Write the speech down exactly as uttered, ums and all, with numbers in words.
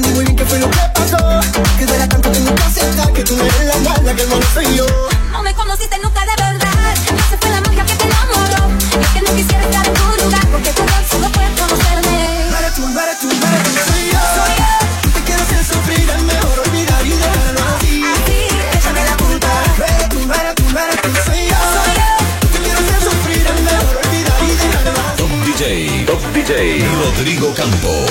entendí muy bien qué fue lo que pasó. Que de la tanto tengo que aceptar que tú no eres la mala, que el malo soy yo. No me conociste nunca de verdad. No se fue la magia que te enamoró. Es que no quisiera estar en tu lugar, porque tu rol solo fue conocerme. No eres tú, no eres tú, no eres tú, soy yo. Soy yo. Tú te quieres hacer sufrir, es mejor olvidar y dejarlo así. Así, échame la culpa. No eres tú, no eres tú, no eres tú, soy yo. Soy yo. Tú te quieres hacer sufrir, es mejor olvidar y dejarlo así. Top D J, Top D J, Rodrigo Campos.